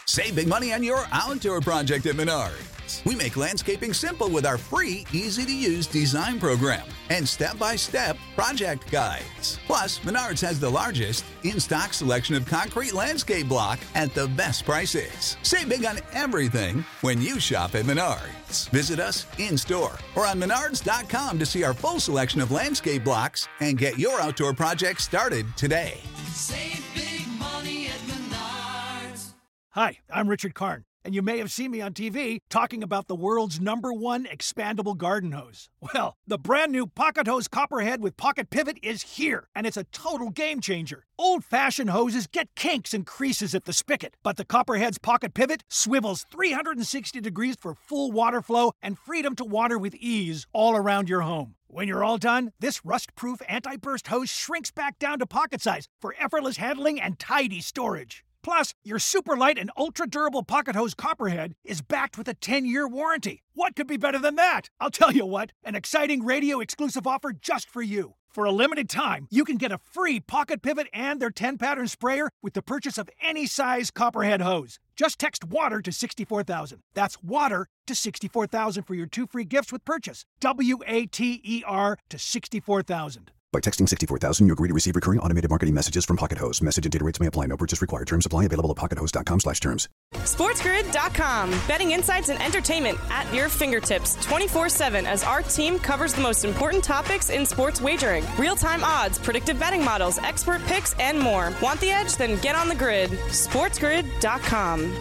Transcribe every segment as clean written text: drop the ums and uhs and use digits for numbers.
Save big money on your outdoor project at Menards. We make landscaping simple with our free, easy-to-use design program and step-by-step project guides. Plus, Menards has the largest in-stock selection of concrete landscape block at the best prices. Save big on everything when you shop at Menards. Visit us in-store or on menards.com to see our full selection of landscape blocks and get your outdoor project started today. Save big money at Menards. Hi, I'm Richard Karn, and you may have seen me on TV talking about the world's #1 expandable garden hose. Well, the brand new Pocket Hose Copperhead with Pocket Pivot is here, and it's a total game changer. Old-fashioned hoses get kinks and creases at the spigot, but the Copperhead's Pocket Pivot swivels 360 degrees for full water flow and freedom to water with ease all around your home. When you're all done, this rust-proof anti-burst hose shrinks back down to pocket size for effortless handling and tidy storage. Plus, your super light and ultra-durable Pocket Hose Copperhead is backed with a 10-year warranty. What could be better than that? I'll tell you what, an exciting radio-exclusive offer just for you. For a limited time, you can get a free Pocket Pivot and their 10-pattern sprayer with the purchase of any size Copperhead hose. Just text WATER to 64,000. That's WATER to 64,000 for your 2 free gifts with purchase. WATER to 64,000. By texting 64,000, you agree to receive recurring automated marketing messages from Pocket Hose. Message and data rates may apply. No purchase required. Terms apply. Available at pockethose.com/terms. SportsGrid.com. Betting insights and entertainment at your fingertips 24/7 as our team covers the most important topics in sports wagering. Real-time odds, predictive betting models, expert picks, and more. Want the edge? Then get on the grid. SportsGrid.com.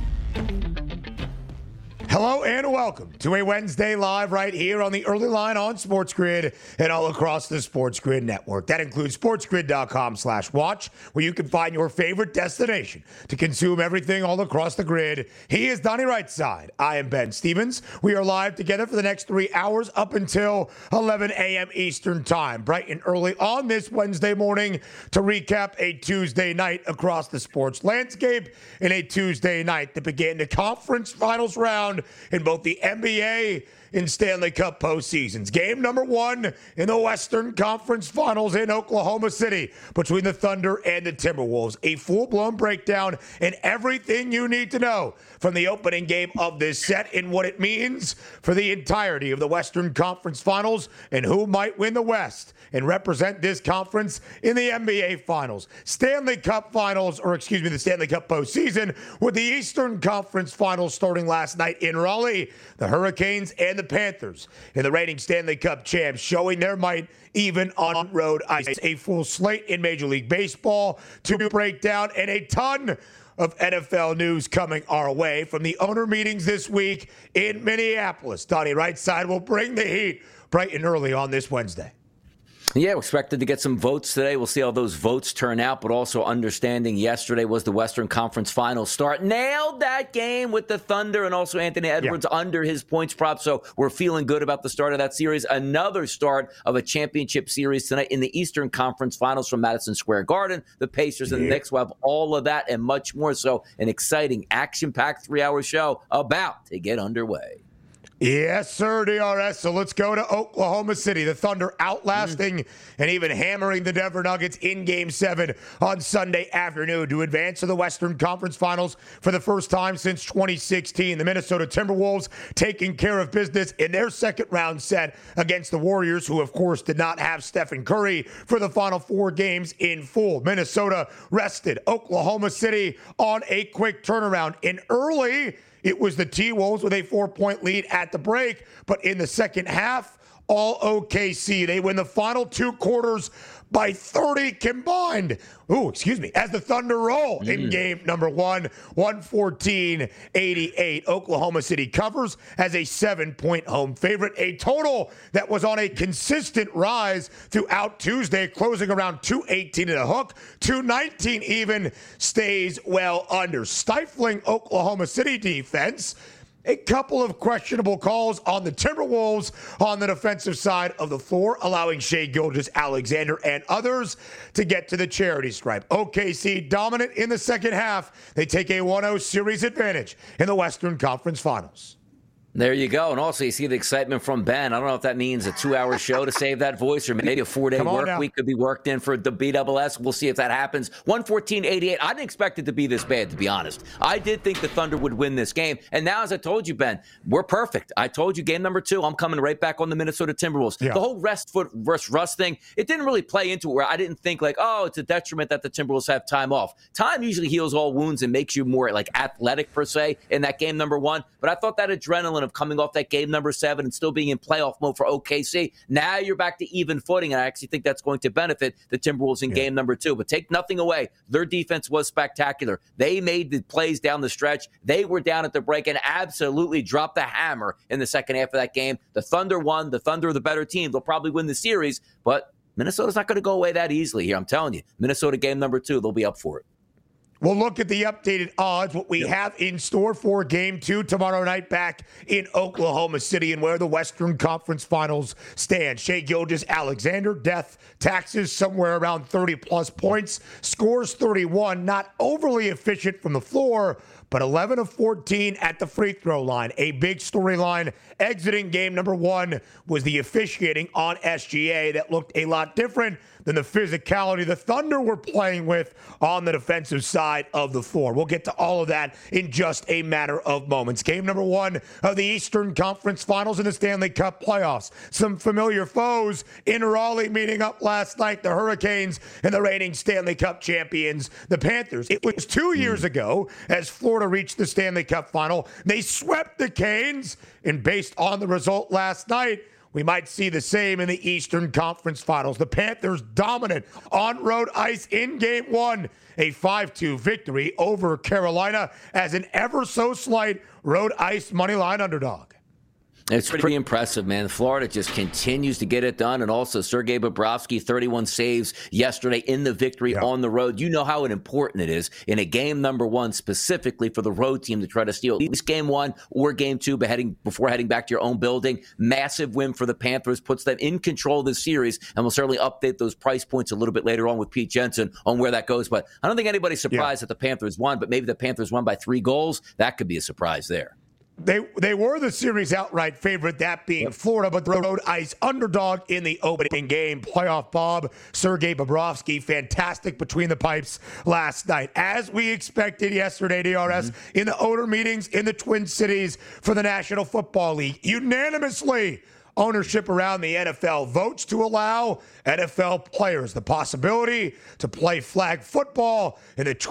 Hello and welcome to a Wednesday live right here on the early line on Sports Grid and all across the Sports Grid network. That includes sportsgrid.com/watch, where you can find your favorite destination to consume everything all across the grid. He is Donnie Rightside. I am Ben Stevens. We are live together for the next 3 hours up until 11 a.m. Eastern time, bright and early on this Wednesday morning to recap a Tuesday night across the sports landscape and a Tuesday night that began the conference finals round in both the NBA and Stanley Cup postseasons. Game number 1 in the Western Conference Finals in Oklahoma City between the Thunder and the Timberwolves. A full-blown breakdown and everything you need to know from the opening game of this set and what it means for the entirety of the Western Conference Finals and who might win the West and represent this conference in the NBA Finals. Stanley Cup Finals, the Stanley Cup postseason with the Eastern Conference Finals starting last night in Raleigh. The Hurricanes and the Panthers in the reigning Stanley Cup champs showing their might even on road ice. A full slate in Major League Baseball to break down and a ton of NFL news coming our way from the owner meetings this week in Minneapolis. Donnie Rightside will bring the heat bright and early on this Wednesday. Yeah, we're expected to get some votes today. We'll see how those votes turn out, but also understanding yesterday was the Western Conference Finals start. Nailed that game with the Thunder and also Anthony Edwards under his points prop, so we're feeling good about the start of that series. Another start of a championship series tonight in the Eastern Conference Finals from Madison Square Garden. The Pacers and the Knicks will have all of that and much more, so an exciting, action-packed 3-hour show about to get underway. Yes, sir, DRS. So let's go to Oklahoma City. The Thunder outlasting and even hammering the Denver Nuggets in Game 7 on Sunday afternoon to advance to the Western Conference Finals for the first time since 2016. The Minnesota Timberwolves taking care of business in their second round set against the Warriors, who, of course, did not have Stephen Curry for the final 4 games in full. Minnesota rested Oklahoma City on a quick turnaround. And early, it was the T-Wolves with a 4-point lead at the break. But in the second half, all OKC. They win the final 2 quarters by 30 combined. As the Thunder roll in game number 1, 114-88. Oklahoma City covers as a 7-point home favorite. A total that was on a consistent rise throughout Tuesday, closing around 218 and a hook. 219 even stays well under. Stifling Oklahoma City defense. A couple of questionable calls on the Timberwolves on the defensive side of the floor, allowing Shai Gilgeous-Alexander and others to get to the charity stripe. OKC dominant in the second half. They take a 1-0 series advantage in the Western Conference Finals. There you go. And also, you see the excitement from Ben. I don't know if that means a 2-hour show to save that voice or maybe a 4-day work week could be worked in for the BSS. We'll see if that happens. 114-88. I didn't expect it to be this bad, to be honest. I did think the Thunder would win this game. And now, as I told you, Ben, we're perfect. I told you game number 2, I'm coming right back on the Minnesota Timberwolves. Yeah. The whole rest foot versus Russ thing, it didn't really play into it where I didn't think like, oh, it's a detriment that the Timberwolves have time off. Time usually heals all wounds and makes you more like athletic per se in that game number 1. But I thought that adrenaline of coming off that game number 7 and still being in playoff mode for OKC. Now you're back to even footing, and I actually think that's going to benefit the Timberwolves in game number 2. But take nothing away. Their defense was spectacular. They made the plays down the stretch. They were down at the break and absolutely dropped the hammer in the second half of that game. The Thunder won. The Thunder are the better team. They'll probably win the series, but Minnesota's not going to go away that easily here. I'm telling you. Minnesota game number 2, they'll be up for it. We'll look at the updated odds, what we have in store for Game 2 tomorrow night back in Oklahoma City and where the Western Conference Finals stand. Shai Gilgeous-Alexander, death taxes somewhere around 30-plus points, scores 31, not overly efficient from the floor, but 11 of 14 at the free throw line. A big storyline exiting game number 1 was the officiating on SGA that looked a lot different than the physicality the Thunder were playing with on the defensive side of the floor. We'll get to all of that in just a matter of moments. Game number 1 of the Eastern Conference Finals in the Stanley Cup playoffs. Some familiar foes in Raleigh meeting up last night, the Hurricanes and the reigning Stanley Cup champions, the Panthers. It was 2 years ago as Florida reached the Stanley Cup final. They swept the Canes, and based on the result last night, we might see the same in the Eastern Conference Finals. The Panthers dominant on road ice in Game 1. A 5-2 victory over Carolina as an ever so slight road ice moneyline underdog. It's pretty impressive, man. Florida just continues to get it done. And also Sergei Bobrovsky, 31 saves yesterday in the victory on the road. You know how important it is in a game number 1 specifically for the road team to try to steal at least game 1 or game 2 before heading back to your own building. Massive win for the Panthers, puts them in control of the series, and we'll certainly update those price points a little bit later on with Pete Jensen on where that goes. But I don't think anybody's surprised that the Panthers won, but maybe the Panthers won by 3 goals. That could be a surprise there. They were the series outright favorite, that being Florida, but the road ice underdog in the opening game. Playoff Bob, Sergei Bobrovsky, fantastic between the pipes last night. As we expected yesterday, DRS, in the owner meetings in the Twin Cities for the National Football League, unanimously, ownership around the NFL votes to allow NFL players the possibility to play flag football in the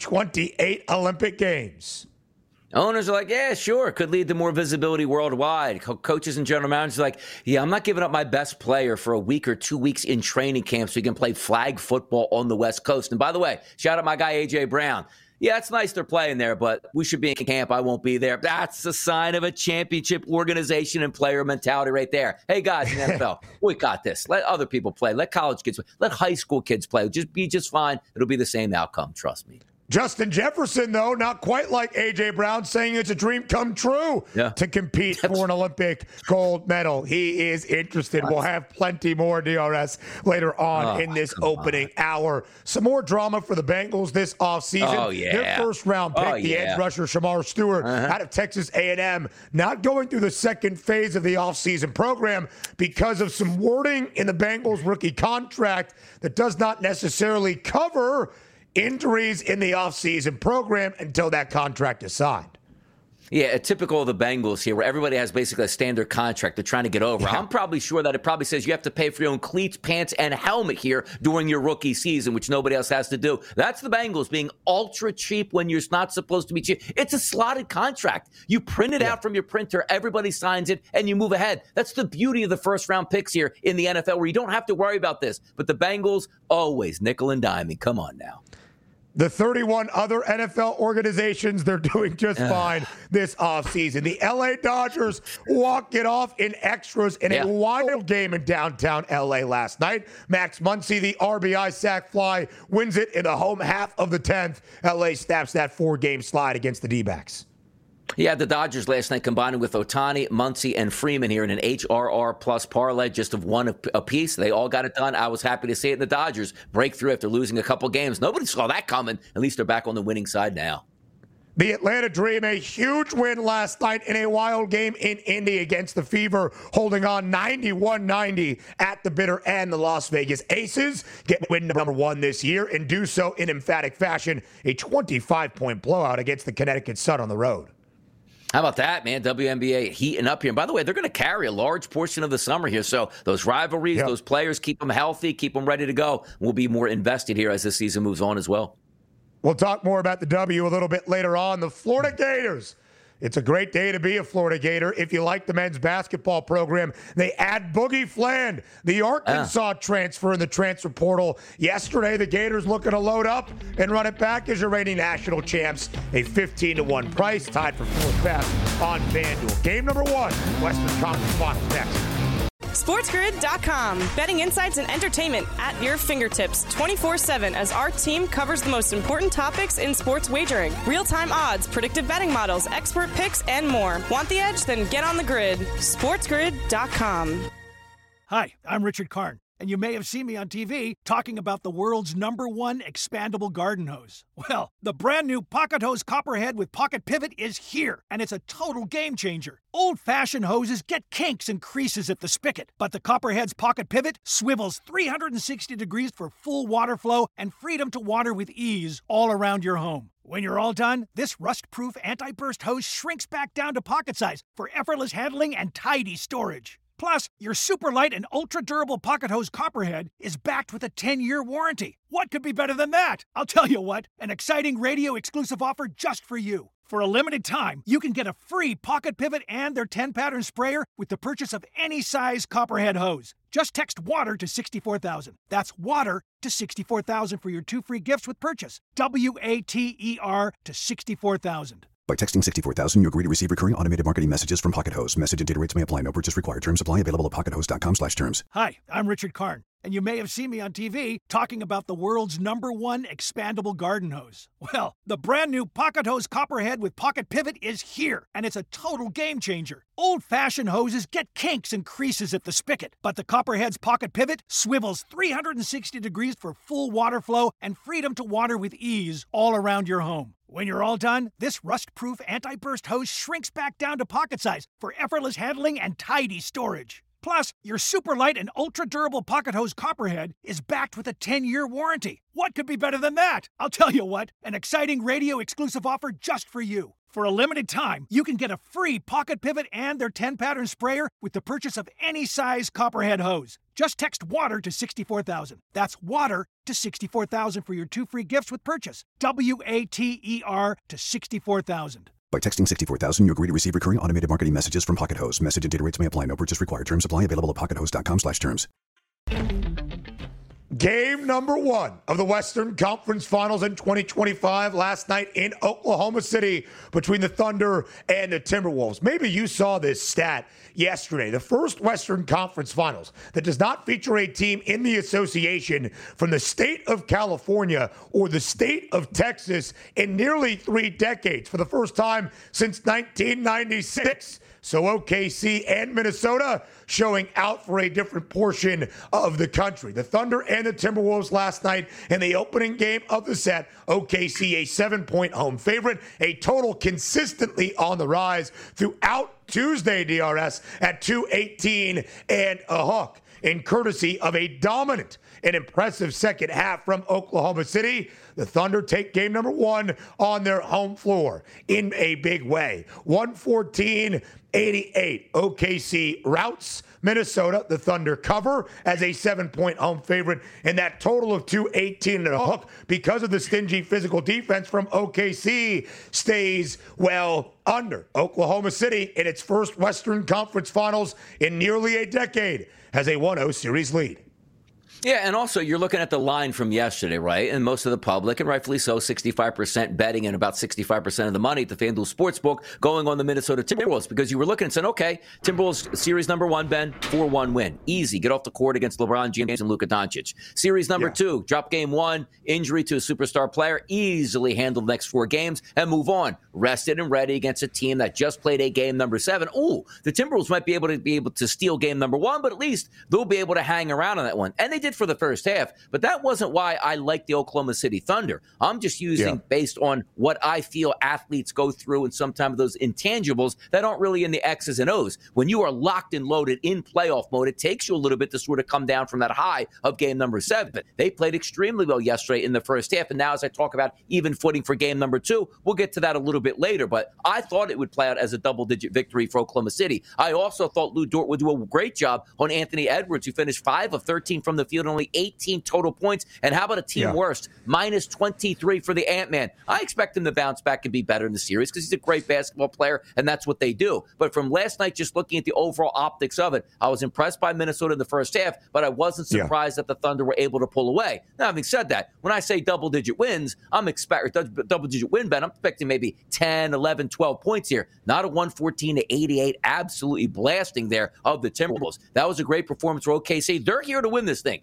2028 Olympic Games. Owners are like, yeah, sure, could lead to more visibility worldwide. Coaches and general managers are like, yeah, I'm not giving up my best player for a week or 2 weeks in training camp so he can play flag football on the West Coast. And by the way, shout out my guy, A.J. Brown. Yeah, it's nice they're playing there, but we should be in camp. I won't be there. That's a sign of a championship organization and player mentality right there. Hey, guys in the NFL, we got this. Let other people play. Let college kids play. Let high school kids play. Just be just fine. It'll be the same outcome. Trust me. Justin Jefferson, though, not quite like A.J. Brown, saying it's a dream come true to compete for an Olympic gold medal. He is interested. We'll have plenty more DRS later on in this opening hour. Some more drama for the Bengals this offseason. Their first-round pick, the edge rusher Shamar Stewart out of Texas A&M, not going through the second phase of the offseason program because of some wording in the Bengals rookie contract that does not necessarily cover injuries in the offseason program until that contract is signed. Yeah, typical of the Bengals here, where everybody has basically a standard contract they're trying to get over. I'm probably sure that it probably says you have to pay for your own cleats, pants, and helmet here during your rookie season, which nobody else has to do. That's the Bengals being ultra cheap when you're not supposed to be cheap. It's a slotted contract. You print it out from your printer, everybody signs it, and you move ahead. That's the beauty of the first-round picks here in the NFL, where you don't have to worry about this. But the Bengals, always nickel and diming. Come on now. The 31 other NFL organizations, they're doing just fine this offseason. The LA Dodgers walked it off in extras in a wild game in downtown LA last night. Max Muncy, the RBI sac fly, wins it in the home half of the 10th. LA snaps that 4-game slide against the D-backs. Yeah, the Dodgers last night combining with Ohtani, Muncy, and Freeman here in an HRR plus parlay, just of one apiece. They all got it done. I was happy to see it. The Dodgers break through after losing a couple games. Nobody saw that coming. At least they're back on the winning side now. The Atlanta Dream, a huge win last night in a wild game in Indy against the Fever, holding on 91-90 at the bitter end. The Las Vegas Aces get win number 1 this year and do so in emphatic fashion, a 25-point blowout against the Connecticut Sun on the road. How about that, man? WNBA heating up here. And by the way, they're going to carry a large portion of the summer here. So those rivalries, those players, keep them healthy, keep them ready to go. We'll be more invested here as the season moves on as well. We'll talk more about the W a little bit later on. The Florida Gators. It's a great day to be a Florida Gator. If you like the men's basketball program, they add Boogie Fland, the Arkansas transfer in the transfer portal. Yesterday, the Gators looking to load up and run it back as your reigning national champs. A 15-1 price, tied for fourth best on FanDuel. Game number 1, Western Conference Finals next. SportsGrid.com. Betting insights and entertainment at your fingertips 24/7 as our team covers the most important topics in sports wagering. Real-time odds, predictive betting models, expert picks, and more. Want the edge? Then get on the grid. SportsGrid.com. Hi, I'm Richard Karn, and you may have seen me on TV talking about the world's #1 expandable garden hose. Well, the brand new Pocket Hose Copperhead with Pocket Pivot is here, and it's a total game changer. Old-fashioned hoses get kinks and creases at the spigot, but the Copperhead's Pocket Pivot swivels 360 degrees for full water flow and freedom to water with ease all around your home. When you're all done, this rust-proof anti-burst hose shrinks back down to pocket size for effortless handling and tidy storage. Plus, your super light and ultra-durable Pocket Hose Copperhead is backed with a 10-year warranty. What could be better than that? I'll tell you what, an exciting radio-exclusive offer just for you. For a limited time, you can get a free Pocket Pivot and their 10-pattern sprayer with the purchase of any size Copperhead hose. Just text WATER to 64,000. That's WATER to 64,000 for your 2 free gifts with purchase. WATER to 64,000. By texting 64,000, you agree to receive recurring automated marketing messages from Pocket Hose. Message and data rates may apply. No purchase required. Terms apply. Available at pockethose.com/terms. Hi, I'm Richard Karn, and you may have seen me on TV talking about the world's #1 expandable garden hose. Well, the brand new Pocket Hose Copperhead with Pocket Pivot is here, and it's a total game changer. Old-fashioned hoses get kinks and creases at the spigot, but the Copperhead's Pocket Pivot swivels 360 degrees for full water flow and freedom to water with ease all around your home. When you're all done, this rust-proof anti-burst hose shrinks back down to pocket size for effortless handling and tidy storage. Plus, your super light and ultra-durable Pocket Hose Copperhead is backed with a 10-year warranty. What could be better than that? I'll tell you what, an exciting radio-exclusive offer just for you. For a limited time, you can get a free Pocket Pivot and their 10-pattern sprayer with the purchase of any size Copperhead hose. Just text WATER to 64,000. That's WATER to 64,000 for your 2 free gifts with purchase. WATER to 64,000. By texting 64,000, you agree to receive recurring automated marketing messages from Pocket Hose. Message and data rates may apply. No purchase required. Terms apply. Available at pockethose.com/terms. Game number 1 of the Western Conference Finals in 2025 last night in Oklahoma City between the Thunder and the Timberwolves. Maybe you saw this stat yesterday. The first Western Conference Finals that does not feature a team in the association from the state of California or the state of Texas in nearly 3 decades, for the first time since 1996. So OKC and Minnesota showing out for a different portion of the country. The Thunder and the Timberwolves last night in the opening game of the set. OKC a 7-point home favorite, a total consistently on the rise throughout Tuesday, DRS, at 218 and a hook. In courtesy of a dominant and impressive second half from Oklahoma City, the Thunder take game number 1 on their home floor in a big way. 114-88. OKC routs Minnesota. The Thunder cover as a 7-point home favorite, and that total of 218 and a hook, because of the stingy physical defense from OKC, stays well under. Oklahoma City, in its first Western Conference Finals in nearly a decade, has a 1-0 series lead. Yeah, and also you're looking at the line from yesterday, right? And most of the public, and rightfully so, 65% betting and about 65% of the money at the FanDuel Sportsbook going on the Minnesota Timberwolves, because you were looking and saying, okay, Timberwolves series number 1, Ben, 4-1 win. Easy. Get off the court against LeBron James and Luka Doncic. Series number 2, drop game 1, injury to a superstar player, easily handle the next 4 games and move on. Rested and ready against a team that just played a game number 7. Ooh, the Timberwolves might be able to steal game number 1, but at least they'll be able to hang around on that one. And they did did for the first half, but that wasn't why I like the Oklahoma City Thunder. I'm just using based on what I feel athletes go through and sometimes those intangibles that aren't really in the X's and O's. When you are locked and loaded in playoff mode, it takes you a little bit to sort of come down from that high of game number 7. They played extremely well yesterday in the first half, and now as I talk about even footing for game number 2, we'll get to that a little bit later, but I thought it would play out as a double-digit victory for Oklahoma City. I also thought Lou Dort would do a great job on Anthony Edwards, who finished 5 of 13 from the field, only 18 total points. And how about a team worst? Minus 23 for the Ant-Man. I expect him to bounce back and be better in the series because he's a great basketball player, and that's what they do. But from last night, just looking at the overall optics of it, I was impressed by Minnesota in the first half, but I wasn't surprised that the Thunder were able to pull away. Now, having said that, when I say double-digit wins, I'm expecting double-digit win bet. I'm expecting maybe 10, 11, 12 points here. Not a 114-88, absolutely blasting there of the Timberwolves. That was a great performance for OKC. They're here to win this thing.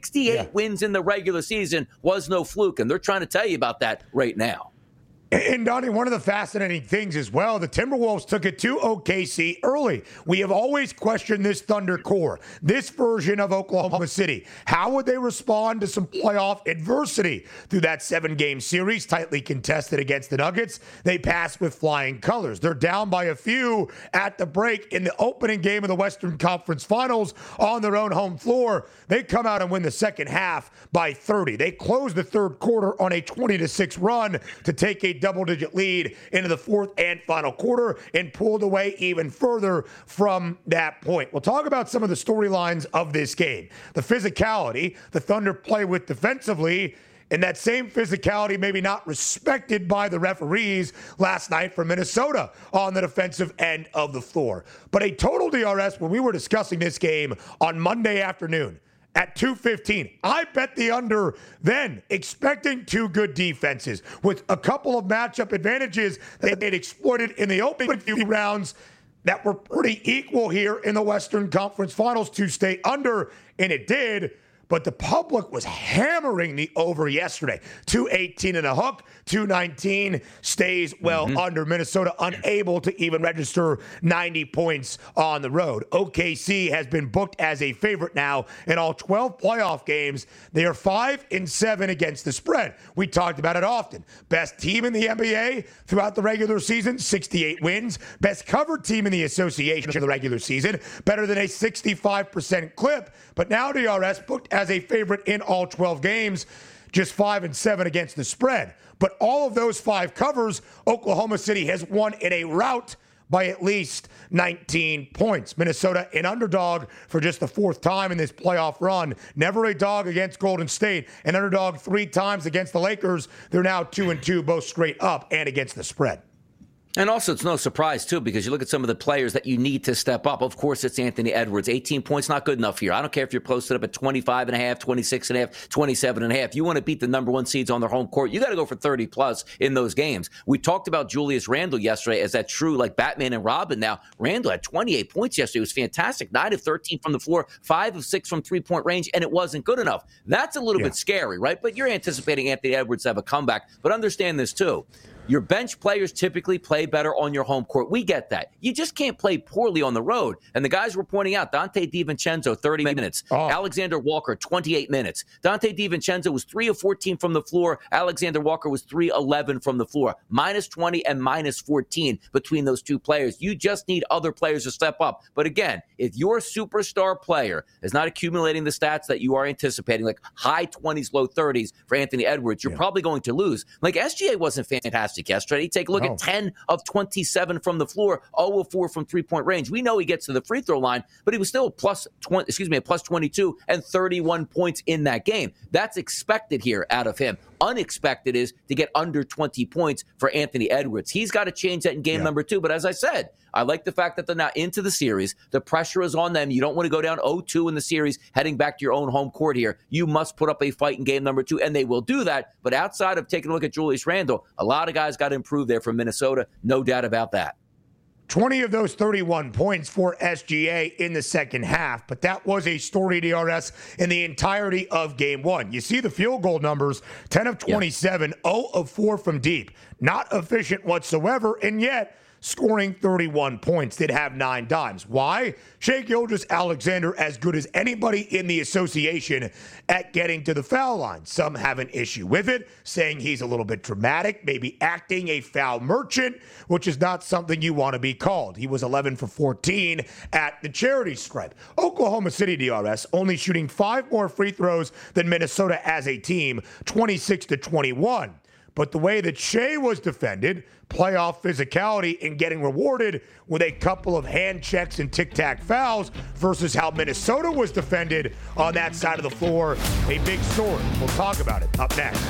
68 wins in the regular season was no fluke, and they're trying to tell you about that right now. And, Donnie, one of the fascinating things as well, the Timberwolves took it to OKC early. We have always questioned this Thunder core, this version of Oklahoma City. How would they respond to some playoff adversity through that 7-game series, tightly contested against the Nuggets? They passed with flying colors. They're down by a few at the break in the opening game of the Western Conference Finals on their own home floor. They come out and win the second half by 30. They close the third quarter on a 20-6 run to take a double-digit lead into the fourth and final quarter and pulled away even further from that point. We'll talk about some of the storylines of this game. The physicality the Thunder play with defensively, and that same physicality maybe not respected by the referees last night for Minnesota on the defensive end of the floor. But a total DRS when we were discussing this game on Monday afternoon at 2:15. I bet the under then, expecting two good defenses with a couple of matchup advantages that they'd exploited in the opening few rounds that were pretty equal here in the Western Conference Finals to stay under, and it did. But the public was hammering the over yesterday. 218 and a hook, 219 stays well under. Minnesota unable to even register 90 points on the road. OKC has been booked as a favorite now in all 12 playoff games. They are 5-7 against the spread. We talked about it often. Best team in the NBA throughout the regular season, 68 wins. Best covered team in the association in the regular season, better than a 65% clip. But now DRS booked as a favorite in all 12 games, just 5-7 against the spread. But all of those 5 covers, Oklahoma City has won in a rout by at least 19 points. Minnesota, an underdog for just the 4th time in this playoff run. Never a dog against Golden State. An underdog 3 times against the Lakers. They're now 2-2, both straight up and against the spread. And also, it's no surprise, too, because you look at some of the players that you need to step up. Of course, it's Anthony Edwards. 18 points, not good enough here. I don't care if you're posted up at 25.5, 26.5, 27.5. You want to beat the number 1 seeds on their home court, you got to go for 30-plus in those games. We talked about Julius Randle yesterday as that true, like, Batman and Robin. Now, Randle had 28 points yesterday. It was fantastic. 9 of 13 from the floor, 5 of 6 from three-point range, and it wasn't good enough. That's a little bit scary, right? But you're anticipating Anthony Edwards to have a comeback. But understand this, too. Your bench players typically play better on your home court. We get that. You just can't play poorly on the road. And the guys were pointing out, Dante DiVincenzo, 30 minutes. Alexander Walker, 28 minutes. Dante DiVincenzo was 3 of 14 from the floor. Alexander Walker was 3-11 from the floor. Minus 20 and minus 14 between those two players. You just need other players to step up. But again, if your superstar player is not accumulating the stats that you are anticipating, like high 20s, low 30s for Anthony Edwards, you're probably going to lose. Like SGA wasn't fantastic yesterday. Take a look at 10 of 27 from the floor, 0 of 4 from three-point range. We know he gets to the free throw line, but he was still a plus 22 and 31 points in that game. That's expected here out of him. Unexpected is to get under 20 points for Anthony Edwards. He's got to change that in game number 2. But as I said, I like the fact that they're now into the series. The pressure is on them. You don't want to go down 0-2 in the series heading back to your own home court here. You must put up a fight in game number 2, and they will do that. But outside of taking a look at Julius Randle, a lot of guys got to improve there from Minnesota. No doubt about that. 20 of those 31 points for SGA in the second half, but that was a story DRS in the entirety of game 1. You see the field goal numbers, 10 of 27, 0 of 4 from deep. Not efficient whatsoever, and yet scoring 31 points, did have 9 dimes. Why? Shai Gilgeous-Alexander as good as anybody in the association at getting to the foul line. Some have an issue with it, saying he's a little bit dramatic, maybe acting a foul merchant, which is not something you want to be called. He was 11 for 14 at the charity stripe. Oklahoma City, DRS, only shooting 5 more free throws than Minnesota as a team, 26-21. But the way that Shai was defended, playoff physicality, and getting rewarded with a couple of hand checks and tic-tac fouls versus how Minnesota was defended on that side of the floor, a big story. We'll talk about it up next.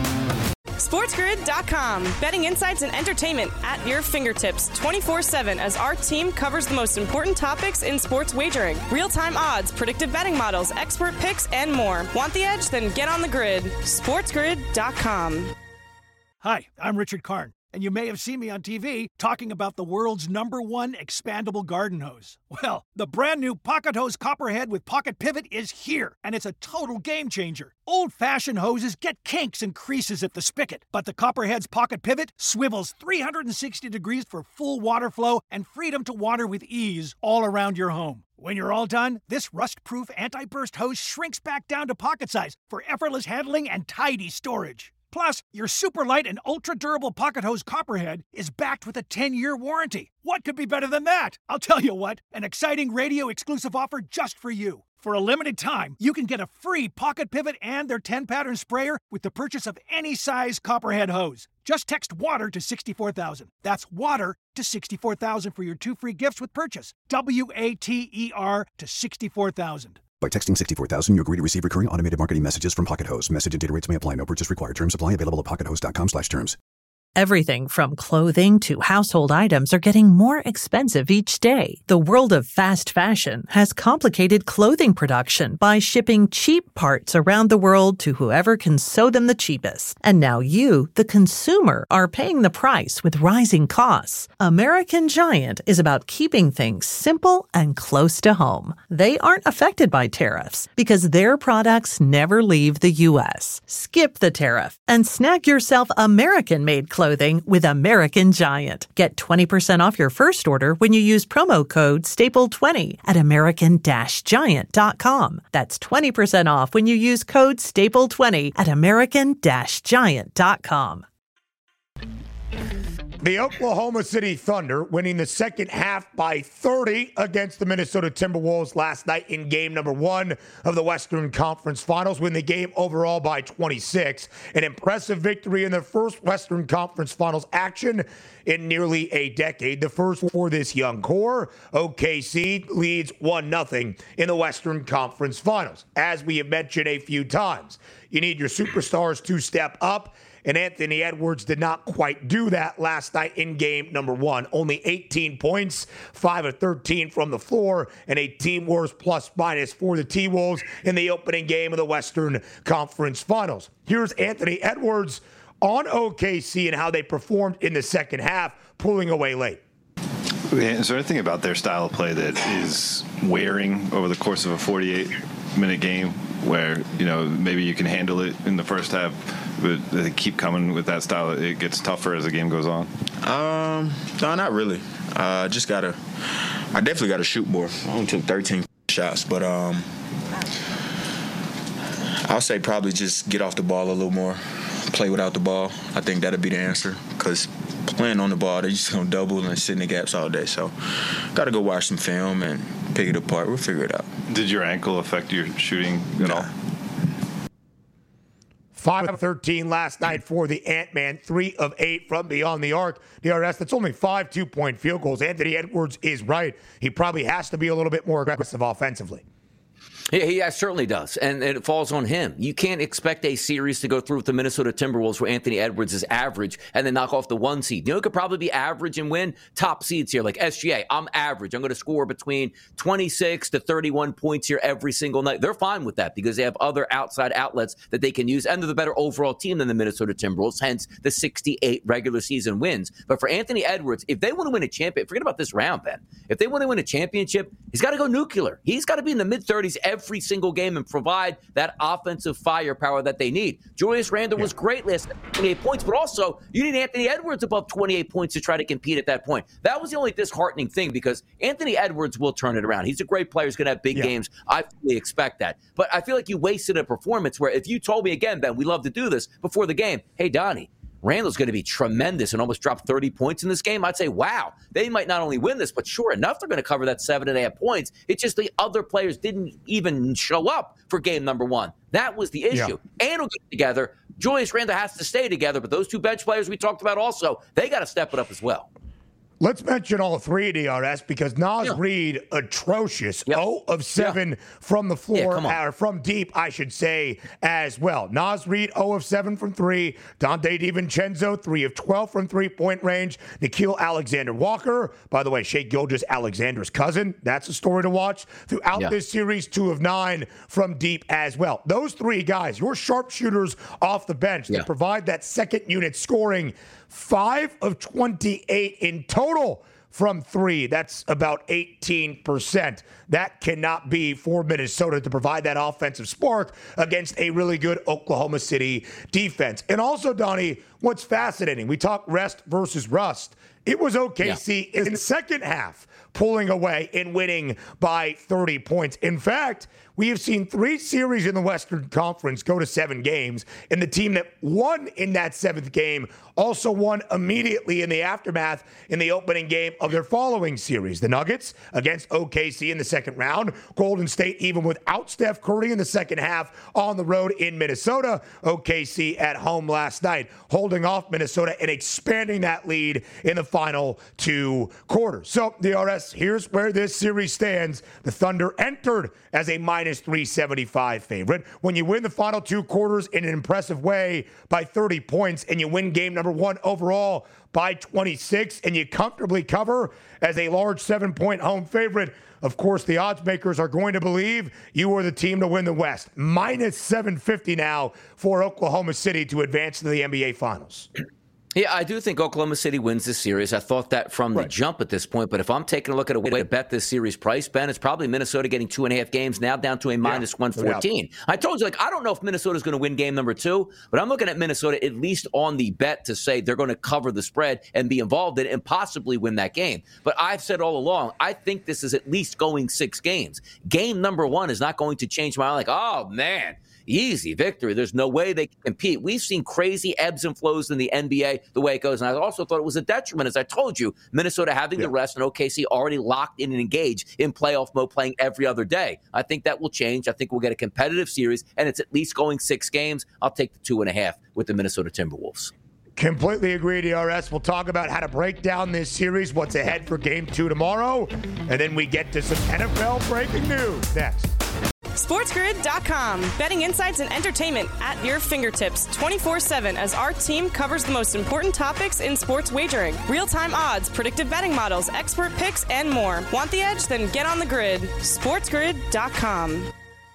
SportsGrid.com. Betting insights and entertainment at your fingertips 24/7 as our team covers the most important topics in sports wagering. Real-time odds, predictive betting models, expert picks, and more. Want the edge? Then get on the grid. SportsGrid.com. Hi, I'm Richard Karn, and you may have seen me on TV talking about the world's #1 expandable garden hose. Well, the brand new Pocket Hose Copperhead with Pocket Pivot is here, and it's a total game changer. Old-fashioned hoses get kinks and creases at the spigot, but the Copperhead's Pocket Pivot swivels 360 degrees for full water flow and freedom to water with ease all around your home. When you're all done, this rust-proof anti-burst hose shrinks back down to pocket size for effortless handling and tidy storage. Plus, your super light and ultra-durable Pocket Hose Copperhead is backed with a 10-year warranty. What could be better than that? I'll tell you what, an exciting radio-exclusive offer just for you. For a limited time, you can get a free Pocket Pivot and their 10-pattern sprayer with the purchase of any size Copperhead hose. Just text WATER to 64,000. That's WATER to 64,000 for your 2 free gifts with purchase. WATER to 64,000. By texting 64,000, you agree to receive recurring automated marketing messages from Pocket Hose. Message and data rates may apply. No purchase required. Terms apply. Available at pockethose.com/terms. Everything from clothing to household items are getting more expensive each day. The world of fast fashion has complicated clothing production by shipping cheap parts around the world to whoever can sew them the cheapest. And now you, the consumer, are paying the price with rising costs. American Giant is about keeping things simple and close to home. They aren't affected by tariffs because their products never leave the U.S. Skip the tariff and snag yourself American-made clothing with American Giant. Get 20% off your first order when you use promo code STAPLE20 at American-Giant.com. That's 20% off when you use code STAPLE20 at American-Giant.com. The Oklahoma City Thunder winning the second half by 30 against the Minnesota Timberwolves last night in game number 1 of the Western Conference Finals. Win the game overall by 26. An impressive victory in their first Western Conference Finals action in nearly a decade. The first for this young core. OKC leads 1-0 in the Western Conference Finals. As we have mentioned a few times, you need your superstars to step up. And Anthony Edwards did not quite do that last night in game number 1. Only 18 points, 5 of 13 from the floor, and a team worst plus-minus for the T-Wolves in the opening game of the Western Conference Finals. Here's Anthony Edwards on OKC and how they performed in the second half, pulling away late. Is there anything about their style of play that is wearing over the course of a 48-minute game where, you know, maybe you can handle it in the first half, but they keep coming with that style? It gets tougher as the game goes on? No, not really. I definitely got to shoot more. I only took 13 shots, but I'll say probably just get off the ball a little more, play without the ball. I think that'll be the answer, because playing on the ball, they're just going to double and sit in the gaps all day. So got to go watch some film and pick it apart. We'll figure it out. Did your ankle affect your shooting at all? 5 of 13 last night for the Ant-Man, 3 of 8 from beyond the arc. DRS, that's only 5 two-point field goals. Anthony Edwards is right. He probably has to be a little bit more aggressive offensively. He certainly does, and it falls on him. You can't expect a series to go through with the Minnesota Timberwolves where Anthony Edwards is average and then knock off the 1 seed. You know, it could probably be average and win top seeds here, like SGA. I'm average. I'm going to score between 26 to 31 points here every single night. They're fine with that because they have other outside outlets that they can use, and they're the better overall team than the Minnesota Timberwolves, hence the 68 regular season wins. But for Anthony Edwards, if they want to win a championship, forget about this round, Ben. If they want to win a championship, he's got to go nuclear. He's got to be in the mid-30s every single game and provide that offensive firepower that they need. Julius Randle was great last night, 28 points, but also you need Anthony Edwards above 28 points to try to compete at that point. That was the only disheartening thing because Anthony Edwards will turn it around. He's a great player. He's going to have big games. I fully expect that. But I feel like you wasted a performance where if you told me again, Ben, we love to do this before the game, hey, Donnie, Randall's going to be tremendous and almost drop 30 points in this game, I'd say, wow, they might not only win this, but sure enough, they're going to cover that 7.5 points. It's just the other players didn't even show up for game number one. That was the issue. And we'll get together. Julius Randle has to stay together, but those two bench players we talked about also, they got to step it up as well. Let's mention all three, DRS, because Naz Reid, atrocious. 0 of 7 from the floor, or from deep, I should say, as well. Naz Reid, 0 of 7 from 3. Dante DiVincenzo, 3 of 12 from three-point range. Nickeil Alexander-Walker, by the way, Shai Gilgeous-Alexander's cousin. That's a story to watch. Throughout this series, 2 of 9 from deep as well. Those three guys, your sharpshooters off the bench that provide that second unit scoring, 5 of 28 in total from 3. That's about 18%. That cannot be for Minnesota to provide that offensive spark against a really good Oklahoma City defense. And also, Donnie, what's fascinating, we talk rest versus rust. It was OKC in the second half pulling away and winning by 30 points. In fact, we have seen 3 series in the Western Conference go to 7 games, and the team that won in that 7th game also won immediately in the aftermath in the opening game of their following series. The Nuggets against OKC in the second round. Golden State, even without Steph Curry in the second half, on the road in Minnesota. OKC at home last night, holding off Minnesota and expanding that lead in the final 2 quarters. So, DRS, here's where this series stands. The Thunder entered as a minus 375 favorite. When you win the final 2 quarters in an impressive way by 30 points and you win game number 1 overall by 26 and you comfortably cover as a large 7-point home favorite, of course, the odds makers are going to believe you are the team to win the West. Minus 750 now for Oklahoma City to advance to the NBA Finals. Yeah, I do think Oklahoma City wins this series. I thought that from the jump at this point. But if I'm taking a look at a way to bet this series price, Ben, it's probably Minnesota getting 2.5 games, now down to a minus 114. I told you, I don't know if Minnesota's going to win game number 2, but I'm looking at Minnesota at least on the bet to say they're going to cover the spread and be involved in it and possibly win that game. But I've said all along, I think this is at least going 6 games. Game number 1 is not going to change my mind. Oh, man. Easy victory. There's no way they can compete. We've seen crazy ebbs and flows in the NBA the way it goes. And I also thought it was a detriment, as I told you, Minnesota having the rest and OKC already locked in and engaged in playoff mode, playing every other day. I think that will change. I think we'll get a competitive series, and it's at least going 6 games. I'll take the 2.5 with the Minnesota Timberwolves. Completely agree, DRS. We'll talk about how to break down this series, what's ahead for game 2 tomorrow, and then we get to some NFL breaking news next. SportsGrid.com. Betting insights and entertainment at your fingertips 24/7 as our team covers the most important topics in sports wagering. Real-time odds, predictive betting models, expert picks, and more. Want the edge? Then get on the grid. SportsGrid.com.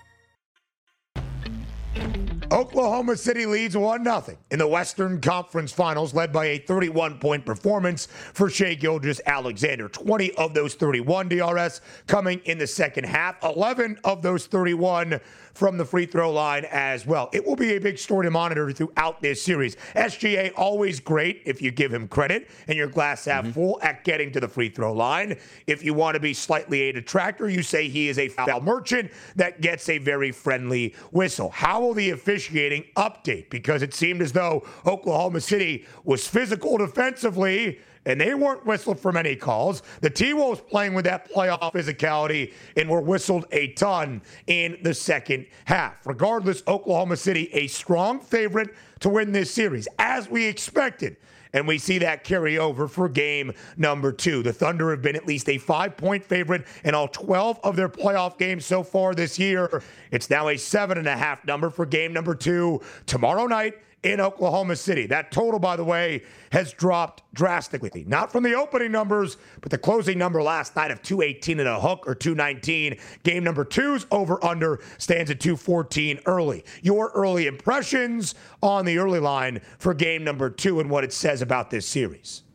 Oklahoma City leads 1-0 in the Western Conference Finals, led by a 31-point performance for Shai Gilgeous-Alexander. 20 of those 31 DRS coming in the second half. 11 of those 31 from the free throw line as well. It will be a big story to monitor throughout this series. SGA, always great if you give him credit and your glass half full at getting to the free throw line. If you want to be slightly a detractor, you say he is a foul merchant that gets a very friendly whistle. How will the officiating update? Because it seemed as though Oklahoma City was physical defensively, and they weren't whistled for many calls. The T-Wolves playing with that playoff physicality and were whistled a ton in the second half. Regardless, Oklahoma City a strong favorite to win this series, as we expected. And we see that carry over for game number 2. The Thunder have been at least a 5-point favorite in all 12 of their playoff games so far this year. It's now a 7.5 number for game number 2 tomorrow night in Oklahoma City. That total, by the way, has dropped drastically. Not from the opening numbers, but the closing number last night of 218 and a hook, or 219. Game number 2's over-under stands at 214 early. Your early impressions on the early line for game number 2 and what it says about this series.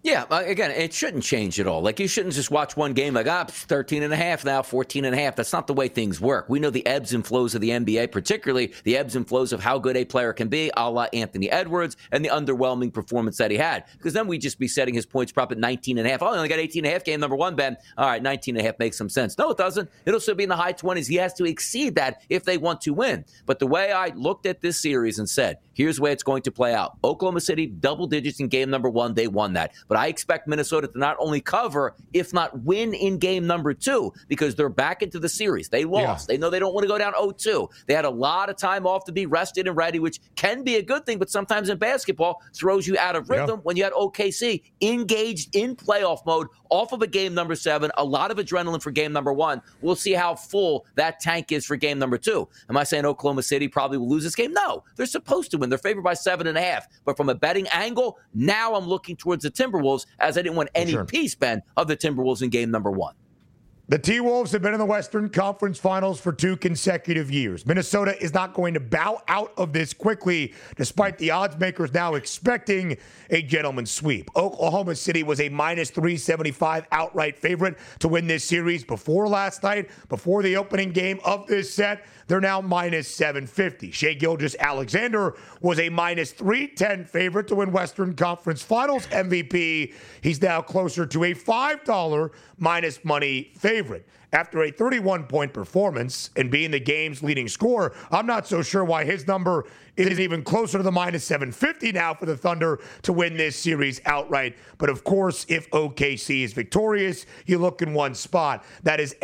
Yeah, again, it shouldn't change at all. Like, you shouldn't just watch one game like, it's 13.5 now, 14.5. That's not the way things work. We know the ebbs and flows of the NBA, particularly the ebbs and flows of how good a player can be, a la Anthony Edwards, and the underwhelming performance that he had. Because then we'd just be setting his points prop at 19.5. Oh, he only got 18.5 game number one, Ben. All right, 19.5 makes some sense. No, it doesn't. It'll still be in the high 20s. He has to exceed that if they want to win. But the way I looked at this series and said, here's the way it's going to play out. Oklahoma City, double digits in game number one. They won that. But I expect Minnesota to not only cover, if not win in game number two, because they're back into the series. They lost. Yeah. They know they don't want to go down 0-2. They had a lot of time off to be rested and ready, which can be a good thing, but sometimes in basketball throws you out of rhythm when you had OKC engaged in playoff mode off of a game number 7, a lot of adrenaline for game number 1. We'll see how full that tank is for game number 2. Am I saying Oklahoma City probably will lose this game? No. They're supposed to win. They're favored by 7.5. But from a betting angle, now I'm looking towards the Timberwolves, as I didn't want any piece, Ben, of the Timberwolves in game number 1. The T-Wolves have been in the Western Conference Finals for 2 consecutive years. Minnesota is not going to bow out of this quickly, despite the odds makers now expecting a gentleman's sweep. Oklahoma City was a minus 375 outright favorite to win this series before last night, before the opening game of this set. They're now minus 750. Shai Gilgeous-Alexander was a minus 310 favorite to win Western Conference Finals MVP. He's now closer to a $5 minus money favorite. After a 31-point performance and being the game's leading scorer, I'm not so sure why his number is even closer to the minus 750 now for the Thunder to win this series outright. But of course, if OKC is victorious, you look in one spot. That is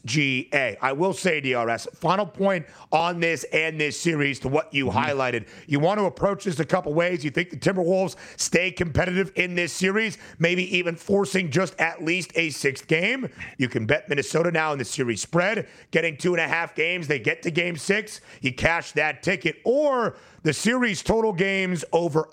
SGA. I will say, DRS, final point on this and this series to what you highlighted. You want to approach this a couple ways. You think the Timberwolves stay competitive in this series, maybe even forcing just at least a 6th game. You can bet Minnesota now in the series spread, getting 2.5 games. They get to game 6. You cash that ticket. Or the series total games over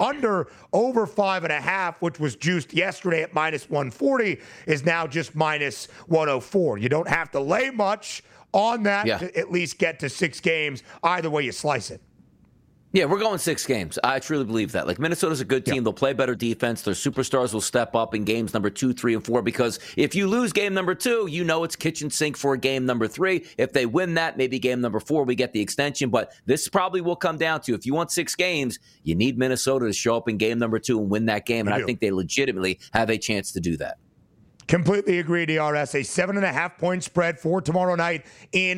5.5, which was juiced yesterday at minus 140, is now just minus 104. You don't have to lay much on that to at least get to 6 games, either way you slice it. Yeah, we're going 6 games. I truly believe that. Like, Minnesota's a good team. They'll play better defense. Their superstars will step up in games number 2, 3, and 4, because if you lose game number 2, you know it's kitchen sink for game number 3. If they win that, maybe game number 4, we get the extension. But this probably will come down to, if you want 6 games, you need Minnesota to show up in game number 2 and win that game. And I think they legitimately have a chance to do that. Completely agree, DRS. A 7.5-point spread for tomorrow night in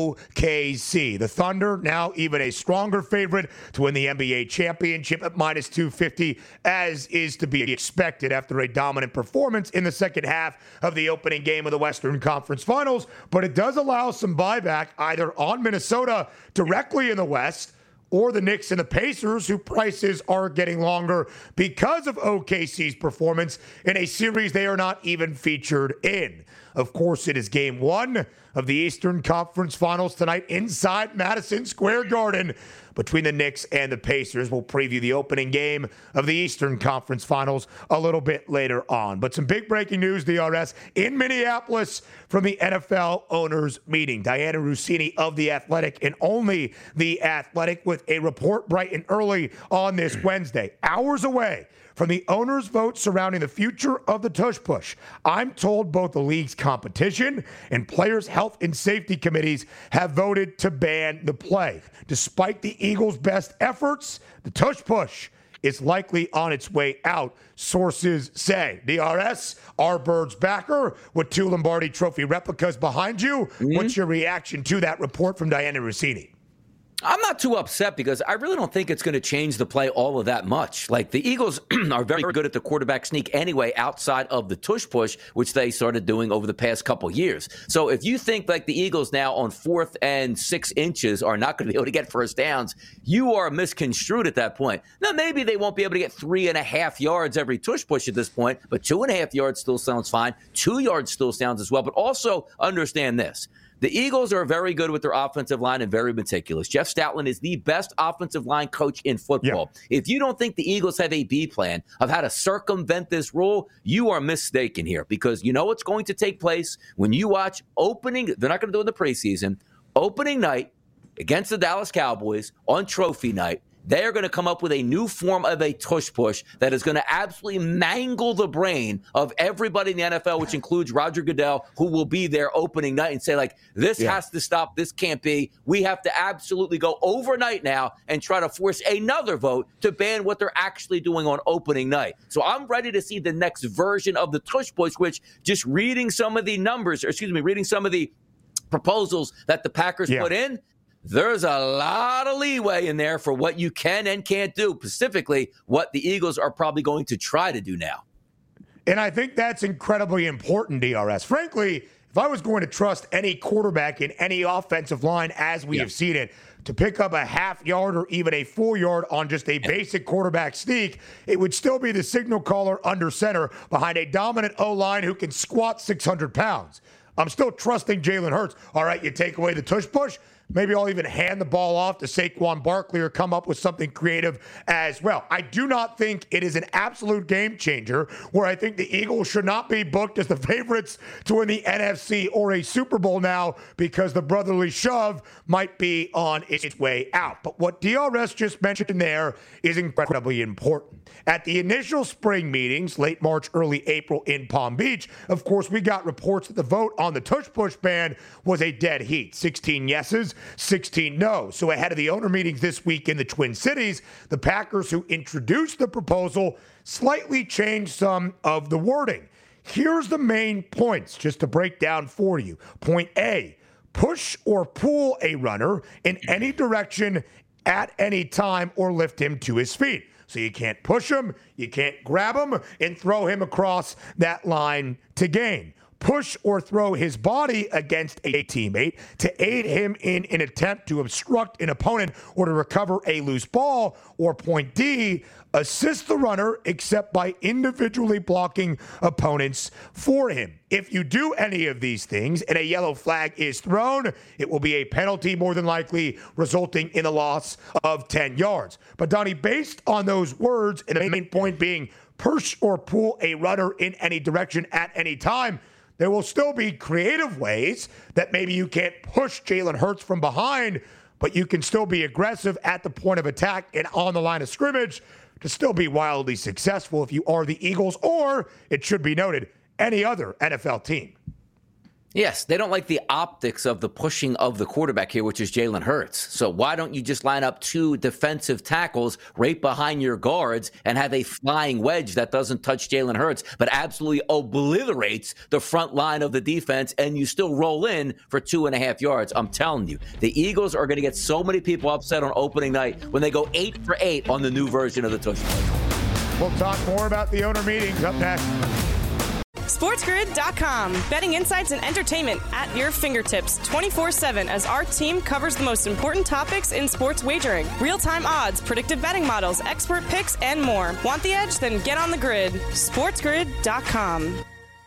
OKC. The Thunder now even a stronger favorite to win the NBA championship at minus 250, as is to be expected after a dominant performance in the second half of the opening game of the Western Conference Finals. But it does allow some buyback either on Minnesota directly in the West, or the Knicks and the Pacers, whose prices are getting longer because of OKC's performance in a series they are not even featured in. Of course, it is game 1 of the Eastern Conference Finals tonight inside Madison Square Garden between the Knicks and the Pacers. We'll preview the opening game of the Eastern Conference Finals a little bit later on. But some big breaking news, DRS, in Minneapolis from the NFL owners meeting. Diana Russini of The Athletic, and only The Athletic, with a report bright and early on this Wednesday, hours away from the owners' vote surrounding the future of the tush push. I'm told both the league's competition and players' health and safety committees have voted to ban the play. Despite the Eagles' best efforts, the tush push is likely on its way out, sources say. DRS, our Birds backer, with 2 Lombardi Trophy replicas behind you. What's your reaction to that report from Diana Russini? I'm not too upset, because I really don't think it's going to change the play all of that much. Like, the Eagles are very good at the quarterback sneak anyway, outside of the tush push, which they started doing over the past couple years. So if you think like the Eagles now on 4th and 6 inches are not going to be able to get first downs, you are misconstrued at that point. Now, maybe they won't be able to get 3.5 yards every tush push at this point, but 2.5 yards still sounds fine. 2 yards still sounds as well. But also understand this. The Eagles are very good with their offensive line and very meticulous. Jeff Stoutland is the best offensive line coach in football. If you don't think the Eagles have a B plan of how to circumvent this rule, you are mistaken here, because you know what's going to take place when you watch opening. They're not going to do it in the preseason. Opening night against the Dallas Cowboys on trophy night. they are going to come up with a new form of a tush push that is going to absolutely mangle the brain of everybody in the NFL, which includes Roger Goodell, who will be there opening night and say, like, this has to stop. This can't be. We have to absolutely go overnight now and try to force another vote to ban what they're actually doing on opening night. So I'm ready to see the next version of the tush push, which just reading some of the reading some of the proposals that the Packers put in, there's a lot of leeway in there for what you can and can't do, specifically what the Eagles are probably going to try to do now. And I think that's incredibly important, DRS. Frankly, if I was going to trust any quarterback in any offensive line as we have seen it, to pick up a half yard or even a full yard on just a basic quarterback sneak, it would still be the signal caller under center behind a dominant O-line who can squat 600 pounds. I'm still trusting Jalen Hurts. All right, you take away the tush push, maybe I'll even hand the ball off to Saquon Barkley or come up with something creative as well. I do not think it is an absolute game changer where I think the Eagles should not be booked as the favorites to win the NFC or a Super Bowl now because the brotherly shove might be on its way out. But what DRS just mentioned there is incredibly important. At the initial spring meetings, late March, early April in Palm Beach, of course, we got reports that the vote on the tush push ban was a dead heat. 16 yeses, 16 no. So ahead of the owner meetings this week in the Twin Cities, the Packers, who introduced the proposal, slightly changed some of the wording. Here's the main points, just to break down for you. Point A, push or pull a runner in any direction at any time or lift him to his feet. So you can't push him, you can't grab him and throw him across that line to gain. Push or throw his body against a teammate to aid him in an attempt to obstruct an opponent or to recover a loose ball. Or point D, assist the runner except by individually blocking opponents for him. If you do any of these things and a yellow flag is thrown, it will be a penalty more than likely, resulting in a loss of 10 yards. But Donnie, based on those words, and the main point being push or pull a runner in any direction at any time, there will still be creative ways that maybe you can't push Jalen Hurts from behind, but you can still be aggressive at the point of attack and on the line of scrimmage to still be wildly successful if you are the Eagles or, it should be noted, any other NFL team. Yes, they don't like the optics of the pushing of the quarterback here, which is Jalen Hurts. So why don't you just line up two defensive tackles right behind your guards and have a flying wedge that doesn't touch Jalen Hurts, but absolutely obliterates the front line of the defense, and you still roll in for 2.5 yards? I'm telling you, the Eagles are going to get so many people upset on opening night when they go 8 for 8 on the new version of the tush push. We'll talk more about the owner meetings up next. SportsGrid.com. Betting insights and entertainment at your fingertips 24/7 as our team covers the most important topics in sports wagering. Real-time odds, predictive betting models, expert picks, and more. Want the edge? Then get on the grid. SportsGrid.com.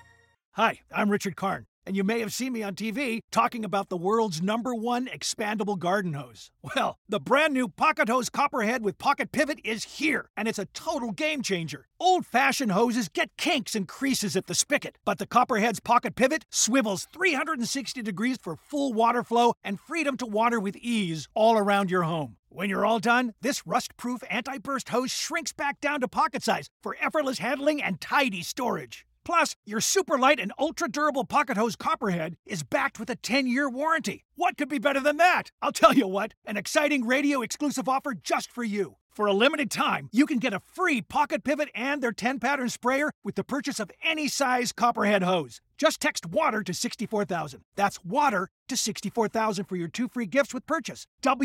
Hi, I'm Richard Karn, and you may have seen me on TV talking about the world's #1 expandable garden hose. Well, the brand new Pocket Hose Copperhead with Pocket Pivot is here, and it's a total game changer. Old-fashioned hoses get kinks and creases at the spigot, but the Copperhead's Pocket Pivot swivels 360 degrees for full water flow and freedom to water with ease all around your home. When you're all done, this rust-proof anti-burst hose shrinks back down to pocket size for effortless handling and tidy storage. Plus, your super light and ultra-durable Pocket Hose Copperhead is backed with a 10-year warranty. What could be better than that? I'll tell you what, an exciting radio-exclusive offer just for you. For a limited time, you can get a free Pocket Pivot and their 10-pattern sprayer with the purchase of any size Copperhead hose. Just text WATER to 64,000. That's WATER to 64,000 for your 2 free gifts with purchase.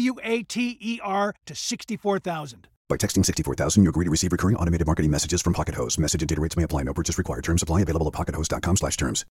WATER to 64,000. By texting 64,000, you agree to receive recurring automated marketing messages from Pocket Hose. Message and data rates may apply. No purchase required. Terms apply. Available at pockethose.com/terms.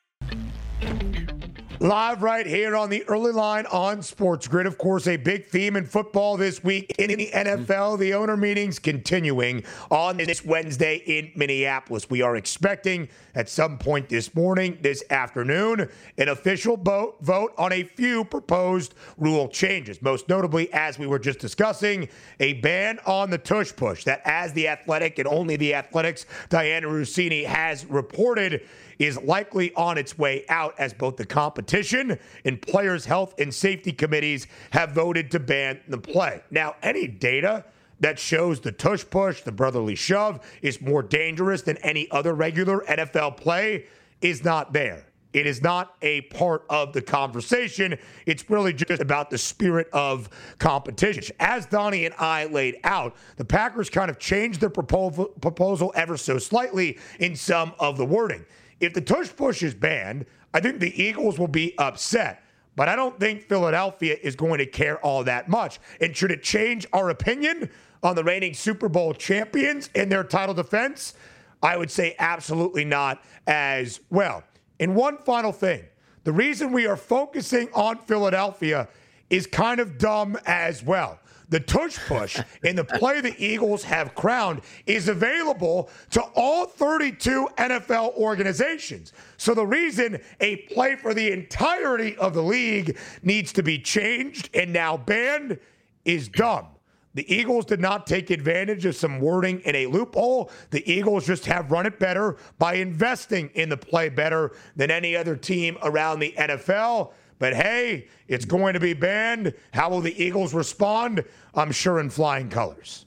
Live right here on the early line on Sports Grid. Of course, a big theme in football this week in the NFL. The owner meetings continuing on this Wednesday in Minneapolis. We are expecting at some point this morning, this afternoon, an official vote on a few proposed rule changes. Most notably, as we were just discussing, a ban on the tush push that, as The Athletic and only The Athletic's Diana Russini has reported, is likely on its way out as both the competition competition, and players' health and safety committees have voted to ban the play. Now, any data that shows the tush push, the brotherly shove, is more dangerous than any other regular NFL play is not there. It is not a part of the conversation. It's really just about the spirit of competition. As Donnie and I laid out, the Packers kind of changed their proposal ever so slightly in some of the wording. If the tush push is banned, I think the Eagles will be upset. But I don't think Philadelphia is going to care all that much. And should it change our opinion on the reigning Super Bowl champions and their title defense? I would say absolutely not as well. And one final thing, the reason we are focusing on Philadelphia is kind of dumb as well. The tush push in the play the Eagles have crowned is available to all 32 NFL organizations. So the reason a play for the entirety of the league needs to be changed and now banned is dumb. The Eagles did not take advantage of some wording in a loophole. The Eagles just have run it better by investing in the play better than any other team around the NFL. But hey, it's going to be banned. How will the Eagles respond? I'm sure in flying colors.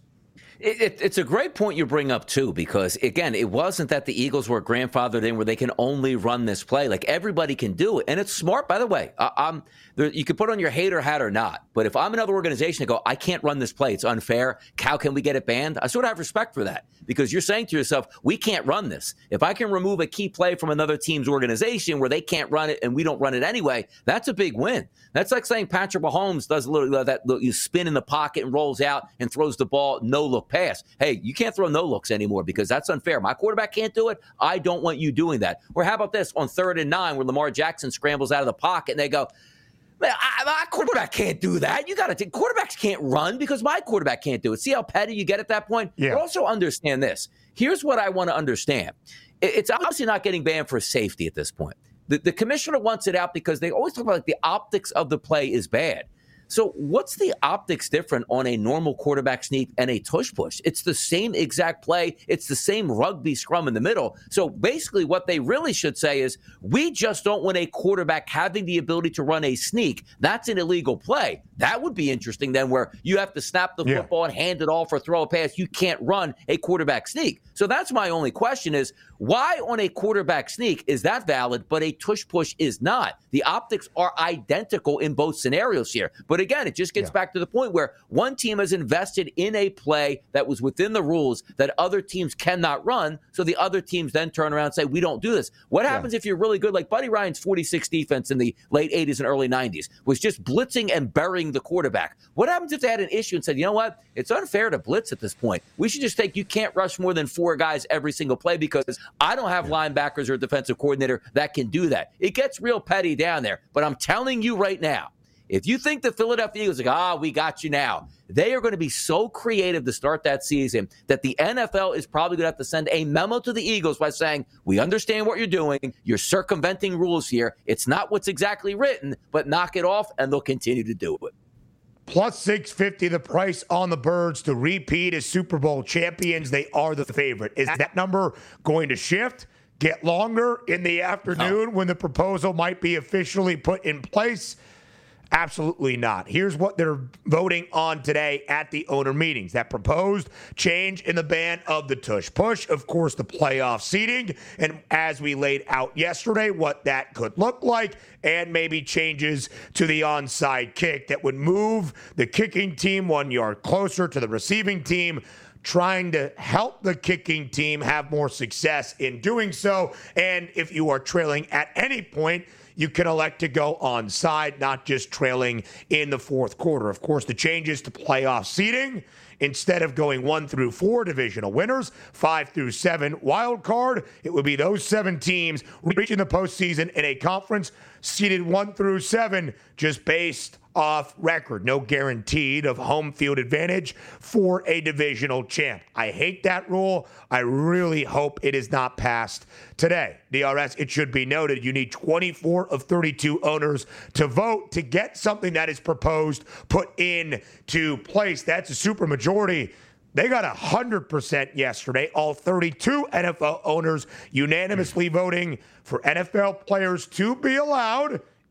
It's a great point you bring up, too, because, again, it wasn't that the Eagles were grandfathered in where they can only run this play. Like, everybody can do it. And it's smart, by the way. You can put on your hater hat or not. But if I'm another organization and go, I can't run this play, it's unfair, how can we get it banned? I sort of have respect for that because you're saying to yourself, we can't run this. If I can remove a key play from another team's organization where they can't run it and we don't run it anyway, that's a big win. That's like saying Patrick Mahomes does a little that you spin in the pocket and rolls out and throws the ball, no look pass. Hey, you can't throw no looks anymore because that's unfair. My quarterback can't do it. I don't want you doing that. Or how about this on 3rd and 9 where Lamar Jackson scrambles out of the pocket and they go, man, my quarterback can't do that. You got to think quarterbacks can't run because my quarterback can't do it. See how petty you get at that point? Yeah. But also understand this. Here's what I want to understand. It's obviously not getting banned for safety at this point. The commissioner wants it out because they always talk about like the optics of the play is bad. So what's the optics different on a normal quarterback sneak and a tush push? It's the same exact play. It's the same rugby scrum in the middle. So basically what they really should say is we just don't want a quarterback having the ability to run a sneak. That's an illegal play. That would be interesting then where you have to snap the football and hand it off or throw a pass. You can't run a quarterback sneak. So that's my only question is why on a quarterback sneak is that valid, but a tush push is not? The optics are identical in both scenarios here. But again, it just gets back to the point where one team has invested in a play that was within the rules that other teams cannot run. So the other teams then turn around and say, we don't do this. What happens if you're really good? Like Buddy Ryan's 46 defense in the late 80s and early 90s was just blitzing and burying the quarterback. What happens if they had an issue and said, you know what? It's unfair to blitz at this point. We should just take, you can't rush more than 4 guys every single play because I don't have linebackers or a defensive coordinator that can do that. It gets real petty down there. But I'm telling you right now, if you think the Philadelphia Eagles are like, we got you now, they are going to be so creative to start that season that the NFL is probably going to have to send a memo to the Eagles by saying, we understand what you're doing. You're circumventing rules here. It's not what's exactly written, but knock it off, and they'll continue to do it. Plus 650, the price on the Birds to repeat as Super Bowl champions. They are the favorite. Is that number going to shift, get longer in the afternoon when the proposal might be officially put in place? Absolutely not. Here's what they're voting on today at the owner meetings. That proposed change in the ban of the tush push, of course, the playoff seeding, and as we laid out yesterday, what that could look like, and maybe changes to the onside kick that would move the kicking team 1 yard closer to the receiving team, trying to help the kicking team have more success in doing so. And if you are trailing at any point, you can elect to go onside, not just trailing in the fourth quarter. Of course, the changes to playoff seeding, instead of going 1 through 4 divisional winners, 5 through 7 wild card, it would be those 7 teams reaching the postseason in a conference seeded 1 through 7, just based off record. No guaranteed of home field advantage for a divisional champ. I hate that rule. I really hope it is not passed today. DRS, it should be noted, you need 24 of 32 owners to vote to get something that is proposed put into place. That's a supermajority. They got 100% yesterday. All 32 NFL owners unanimously voting for NFL players to be allowed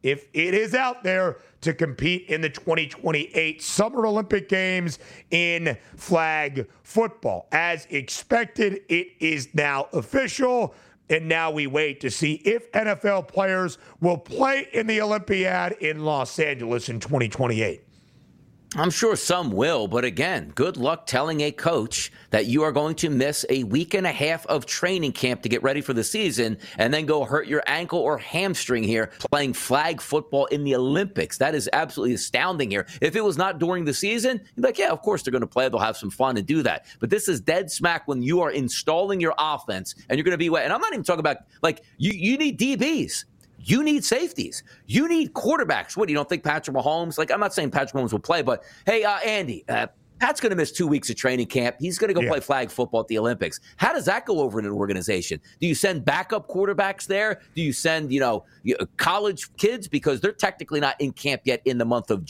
if it is out there, to compete in the 2028 Summer Olympic Games in flag football. As expected, it is now official, and now we wait to see if NFL players will play in the Olympiad in Los Angeles in 2028. I'm sure some will, but again, good luck telling a coach that you are going to miss a week and a half of training camp to get ready for the season and then go hurt your ankle or hamstring here playing flag football in the Olympics. That is absolutely astounding here. If it was not during the season, you'd be like, yeah, of course they're going to play. They'll have some fun and do that. But this is dead smack when you are installing your offense and you're going to be wet. And I'm not even talking about, like, you need DBs. You need safeties. You need quarterbacks. What, you don't think Patrick Mahomes? Like, I'm not saying Patrick Mahomes will play, but hey, Andy, Pat's going to miss 2 weeks of training camp. He's going to go play flag football at the Olympics. How does that go over in an organization? Do you send backup quarterbacks there? Do you send, college kids because they're technically not in camp yet in the month of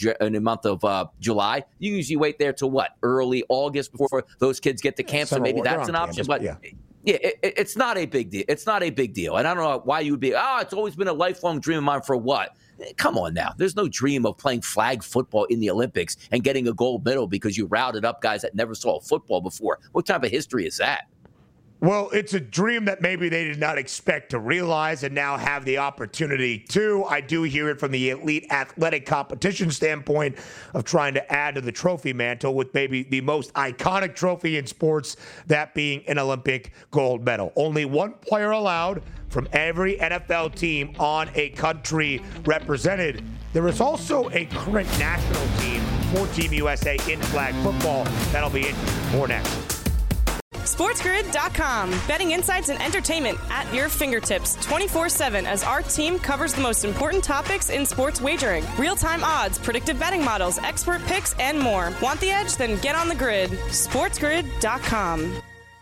July? You usually wait there till what, early August before those kids get to camp. So maybe that's an option. But yeah, it's not a big deal. It's not a big deal. And I don't know why you would be, it's always been a lifelong dream of mine for what? Come on now. There's no dream of playing flag football in the Olympics and getting a gold medal because you routed up guys that never saw football before. What type of history is that? Well, it's a dream that maybe they did not expect to realize and now have the opportunity to. I do hear it from the elite athletic competition standpoint of trying to add to the trophy mantle with maybe the most iconic trophy in sports, that being an Olympic gold medal. Only one player allowed from every NFL team on a country represented. There is also a current national team for Team USA in flag football. That'll be interesting. More next. SportsGrid.com. Betting insights and entertainment at your fingertips 24/7 as our team covers the most important topics in sports wagering. Real-time odds, predictive betting models, expert picks, and more. Want the edge? Then get on the grid. SportsGrid.com.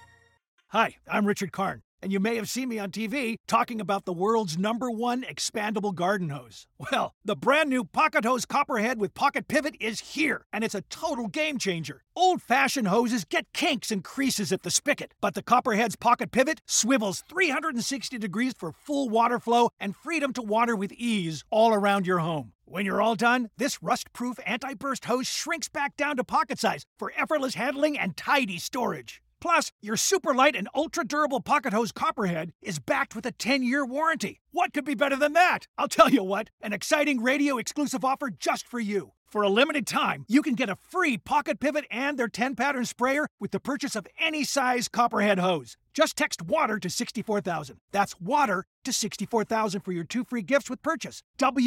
Hi, I'm Richard Karn, and you may have seen me on TV talking about the world's #1 expandable garden hose. Well, the brand new Pocket Hose Copperhead with Pocket Pivot is here, and it's a total game changer. Old-fashioned hoses get kinks and creases at the spigot, but the Copperhead's Pocket Pivot swivels 360 degrees for full water flow and freedom to water with ease all around your home. When you're all done, this rust-proof anti-burst hose shrinks back down to pocket size for effortless handling and tidy storage. Plus, your super light and ultra-durable Pocket Hose Copperhead is backed with a 10-year warranty. What could be better than that? I'll tell you what, an exciting radio-exclusive offer just for you. For a limited time, you can get a free Pocket Pivot and their 10-pattern sprayer with the purchase of any size Copperhead hose. Just text WATER to 64,000. That's WATER to 64,000 for your 2 free gifts with purchase.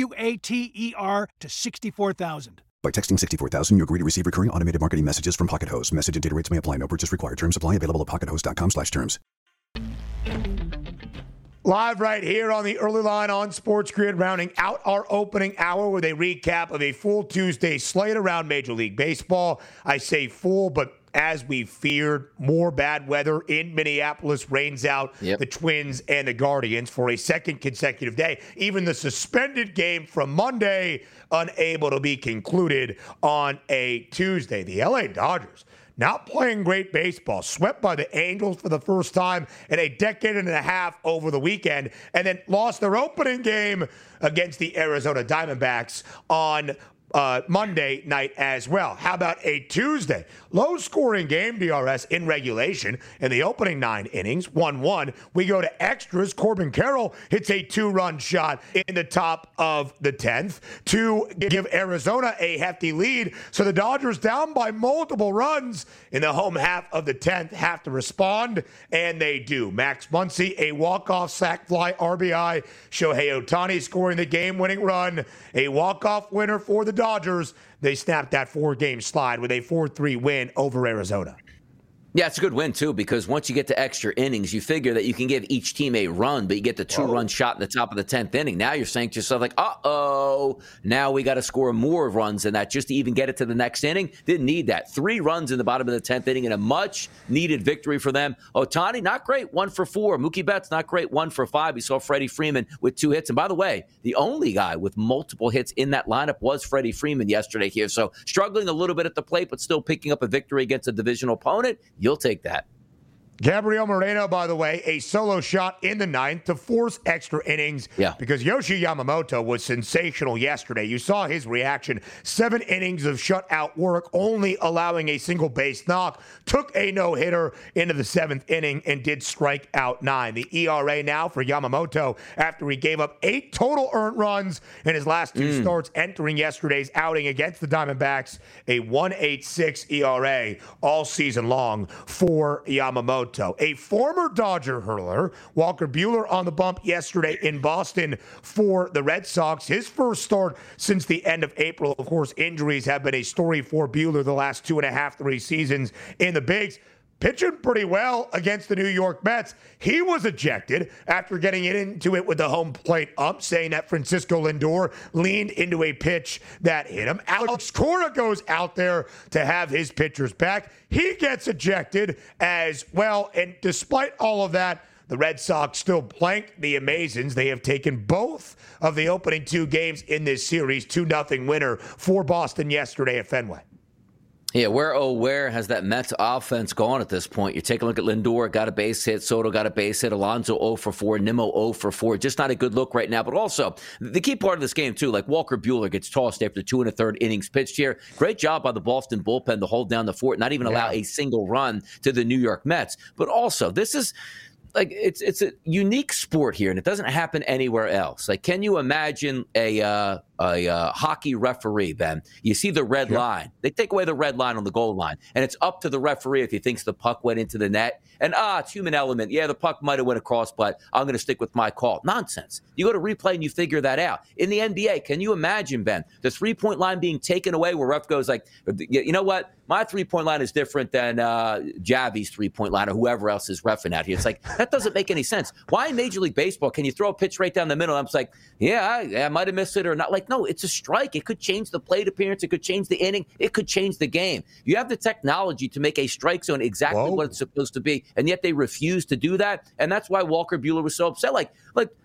WATER to 64,000. By texting 64,000, you agree to receive recurring automated marketing messages from Pocket Hose. Message and data rates may apply. No purchase required. Terms apply. Available at pockethose.com/terms. Live right here on the early line on Sports Grid, rounding out our opening hour with a recap of a full Tuesday slate around Major League Baseball. I say full, but as we feared, more bad weather in Minneapolis rains out the Twins and the Guardians for a second consecutive day. Even the suspended game from Monday unable to be concluded on a Tuesday. The LA Dodgers not playing great baseball, swept by the Angels for the first time in a decade and a half over the weekend, and then lost their opening game against the Arizona Diamondbacks on Monday night as well. How about a Tuesday? Low-scoring game, DRS, in regulation in the opening 9 innings, 1-1. We go to extras. Corbin Carroll hits a 2-run shot in the top of the 10th to give Arizona a hefty lead. So the Dodgers, down by multiple runs in the home half of the 10th, have to respond, and they do. Max Muncy, a walk-off sac fly RBI. Shohei Ohtani scoring the game-winning run. A walk-off winner for the Dodgers. They snapped that 4-game slide with a 4-3 win over Arizona. Yeah, it's a good win, too, because once you get to extra innings, you figure that you can give each team a run, but you get the 2-run shot in the top of the 10th inning. Now you're saying to yourself, like, uh-oh, now we got to score more runs than that just to even get it to the next inning. Didn't need that. 3 runs in the bottom of the 10th inning and a much-needed victory for them. Ohtani, not great, 1 for 4. Mookie Betts, not great, 1 for 5. We saw Freddie Freeman with 2 hits. And by the way, the only guy with multiple hits in that lineup was Freddie Freeman yesterday here. So struggling a little bit at the plate, but still picking up a victory against a divisional opponent. You'll take that. Gabriel Moreno, by the way, a solo shot in the ninth to force extra innings because Yoshi Yamamoto was sensational yesterday. You saw his reaction. 7 innings of shutout work, only allowing a single base knock. Took a no-hitter into the 7th inning and did strike out 9. The ERA now for Yamamoto after he gave up 8 total earned runs in his last 2 starts entering yesterday's outing against the Diamondbacks, a 1.86 ERA all season long for Yamamoto. A former Dodger hurler, Walker Buehler, on the bump yesterday in Boston for the Red Sox. His first start since the end of April. Of course, injuries have been a story for Buehler the last 2.5-3 seasons in the bigs. Pitching pretty well against the New York Mets. He was ejected after getting into it with the home plate ump, saying that Francisco Lindor leaned into a pitch that hit him. Alex Cora goes out there to have his pitchers back. He gets ejected as well, and despite all of that, the Red Sox still blank the Amazons. They have taken both of the opening 2 games in this series. 2-0 winner for Boston yesterday at Fenway. Yeah, where has that Mets offense gone at this point? You take a look at Lindor, got a base hit. Soto got a base hit. Alonso 0 for 4. Nimmo 0 for 4. Just not a good look right now. But also, the key part of this game, too, like Walker Buehler gets tossed after 2 1/3 innings pitched here. Great job by the Boston bullpen to hold down the fort, not even allow a single run to the New York Mets. But also, this is... like it's a unique sport here, and it doesn't happen anywhere else. Like, can you imagine a hockey referee, Ben? You see the red line. They take away the red line on the goal line, and it's up to the referee if he thinks the puck went into the net. And, it's human element. Yeah, the puck might have went across, but I'm going to stick with my call. Nonsense. You go to replay and you figure that out. In the NBA, can you imagine, Ben, the three-point line being taken away where ref goes like, you know what? My three-point line is different than Javi's three-point line or whoever else is reffing out here. It's like, that doesn't make any sense. Why in Major League Baseball can you throw a pitch right down the middle? I'm just like, I might have missed it or not. Like, no, it's a strike. It could change the plate appearance. It could change the inning. It could change the game. You have the technology to make a strike zone exactly what it's supposed to be, and yet they refuse to do that. And that's why Walker Buehler was so upset. Like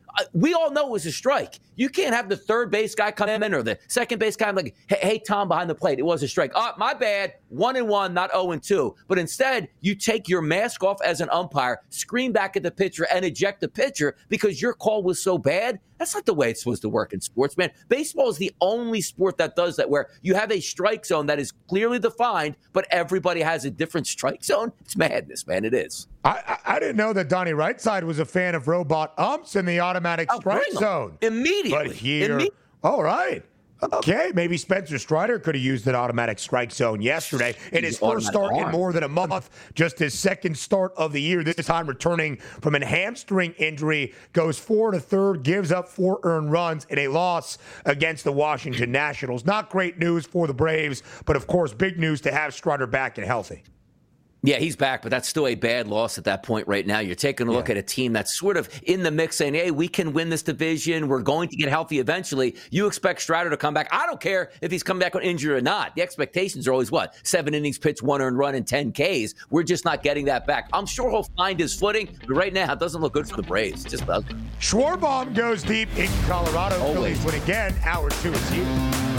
we all know it was a strike. You can't have the third base guy come in or the second base guy like, hey, Tom, behind the plate, it was a strike. My bad. 1-1, not 0-2. But instead, you take your mask off as an umpire, scream back at the pitcher, and eject the pitcher because your call was so bad. That's not the way it's supposed to work in sports, man. Baseball is the only sport that does that, where you have a strike zone that is clearly defined, but everybody has a different strike zone. It's madness, man. It is. I didn't know that Donnie Rightside was a fan of robot umps in the automatic strike zone. Immediately. But here, all right. Okay, maybe Spencer Strider could have used an automatic strike zone yesterday in his first start in more than a month, just his second start of the year, this time returning from a hamstring injury, goes 4 1/3, gives up 4 earned runs in a loss against the Washington Nationals. Not great news for the Braves, but of course, big news to have Strider back and healthy. Yeah, he's back, but that's still a bad loss at that point right now. You're taking a look at a team that's sort of in the mix saying, hey, we can win this division. We're going to get healthy eventually. You expect Strider to come back. I don't care if he's come back on injury or not. The expectations are always 7 innings pitched, 1 earned run, and 10 Ks. We're just not getting that back. I'm sure he'll find his footing, but right now it doesn't look good for the Braves. It just doesn't. Schwarbaum goes deep in Colorado. Phillies win again. Hour 2 is here.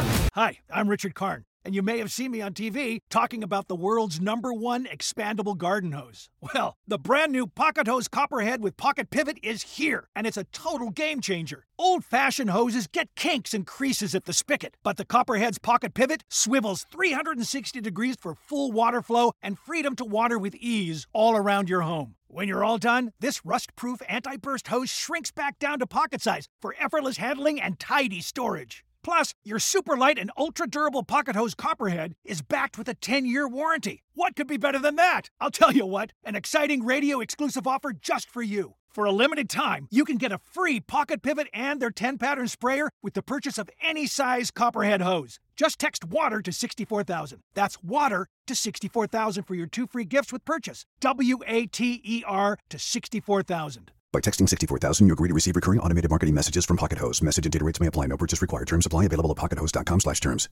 Hi, I'm Richard Karn, and you may have seen me on TV talking about the world's #1 expandable garden hose. Well, the brand new Pocket Hose Copperhead with Pocket Pivot is here, and it's a total game changer. Old-fashioned hoses get kinks and creases at the spigot, but the Copperhead's Pocket Pivot swivels 360 degrees for full water flow and freedom to water with ease all around your home. When you're all done, this rust-proof anti-burst hose shrinks back down to pocket size for effortless handling and tidy storage. Plus, your super light and ultra-durable Pocket Hose Copperhead is backed with a 10-year warranty. What could be better than that? I'll tell you what, an exciting radio-exclusive offer just for you. For a limited time, you can get a free Pocket Pivot and their 10-pattern sprayer with the purchase of any size Copperhead hose. Just text WATER to 64,000. That's WATER to 64,000 for your 2 free gifts with purchase. WATER to 64,000. By texting 64,000, you agree to receive recurring automated marketing messages from Pocket Hose. Message and data rates may apply. No purchase required. Terms apply. Available at pockethose.com/terms.